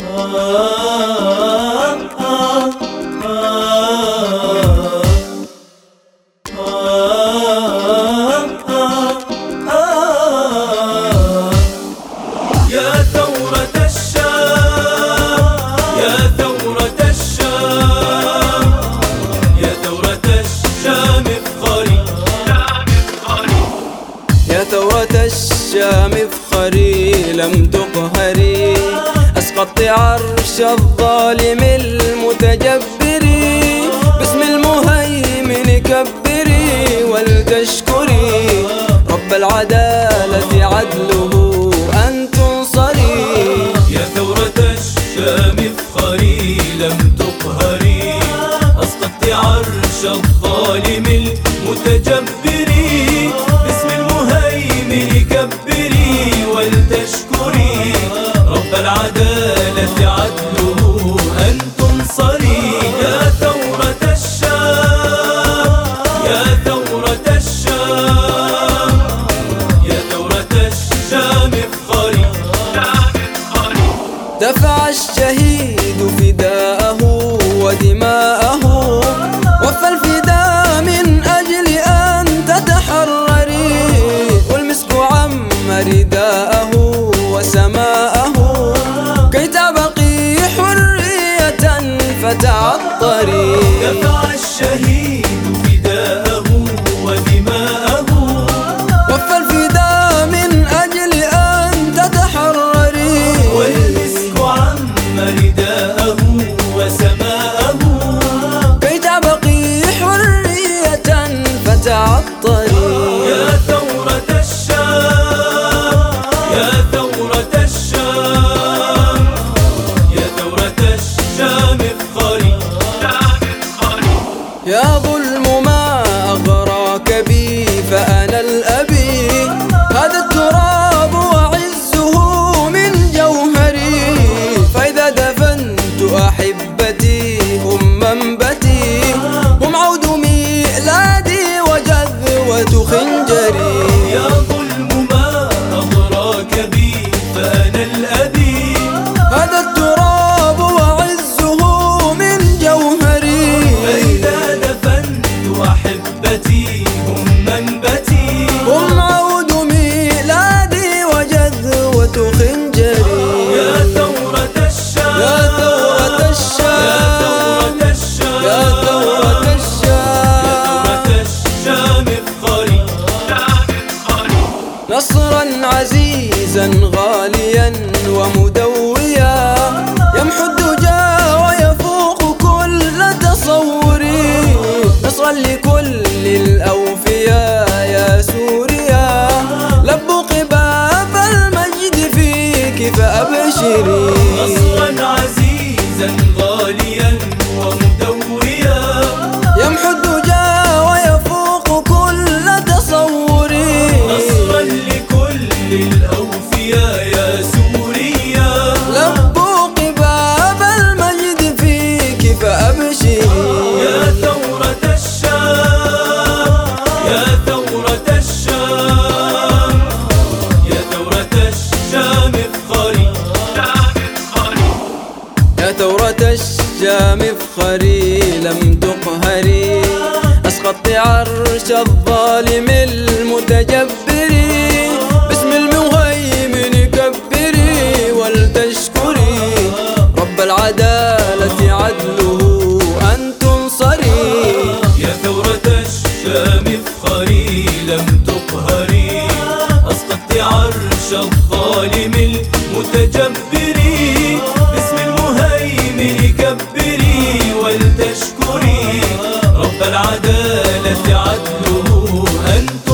ثورة الشام افخري لم تقهري، أسقطت عرش الظالم المتجبر، باسم المهيمن كبري ولتشكري رب العدالة عدله أن تنصري. يا ثورة الشام افخري لم تقهري، أسقطت عرش الظالم المتجبر، باسم المهيمن كبري ولتشكري رب العدالة عدله أن تنصري. يا ثورة الشام، يا ثورة الشام، يا ثورة الشام افخري. دفع الشهيد فداءه ودماءه، وفى الفداء من أجل أن تتحرري، والمسك عم رداءه وسماءه، كي تبقي حرية فتعطري. دفع الشهيد فداءه ودماءه، وفى الفداء من أجل أن تتحرري، والمسك عم رداءه وسماءه، كي تبقي حرية فتعطري. يا ثورة الشام، يا ثورة الشام، يا ثورة الشام افخري. يا ظلم ما أغراك بي فأنا الأبي، هذا التراب وعزه من جوهري، فإذا دفنت أحبتي هم منبتي، هم عود ميلادي وجذوة خنجري. يا ظلم ما أغراك بي فأنا الأبي، هذا التراب وعزه من جوهري، فإذا دفنت أحبتي هم منبتي، هم عود ميلادي وجذوة خنجري. يا ثورة الشام، يا ثورة الشام، يا ثورة الشام، يا ثورة الشام، يا ثورة الشام افخري. نصرا عزيزا غاليا ومدويا، يمحو الدجى ويفوق كل تصوري، نصرا لكل الأوفياء يا سوريا، لبوا قباب المجد فيك فأبشري. نصرا عزيزا غاليا ومدويا، يمحو الدجى ويفوق كل تصوري، نصرا لكل الأوفياء يا سوريا، لبوا قباب المجد فيك فأبشري. يا ثورة الشام، يا ثورة الشام، يا ثورة الشام افخري. يا ثورة الشام افخري لم تقهري، أسقطت عرش الظالم المتجبر، باسم المهيمن كبري ولتشكري رب العدالة عدله أن تنصري. يا ثورة الشام افخري لم تقهري، أسقطت عرش الظالم المتجبر، باسم المهيمن كبري ولتشكري رب العدالة عدله أن